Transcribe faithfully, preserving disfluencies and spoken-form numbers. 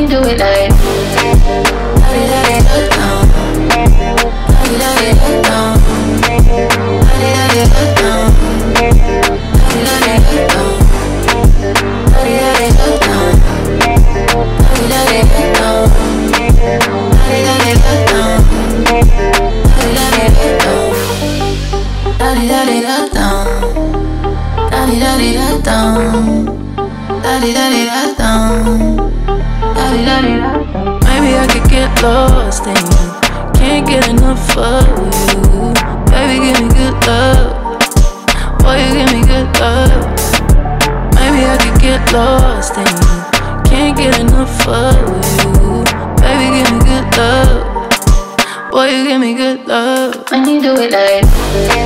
you do it like da da da da down, da da da da down, da da da da down, da da da da down, da da da da down, da da da da down, da da da da down, da da da da down, da da da da down, da da da da down, da da da da down. Maybe I could get lost in you. Can't get enough of you. Baby, give me good love. Boy, you give me good love. Maybe I could get lost in you. Can't get enough of you. Baby, give me good love. Boy, you give me good love. When you do it like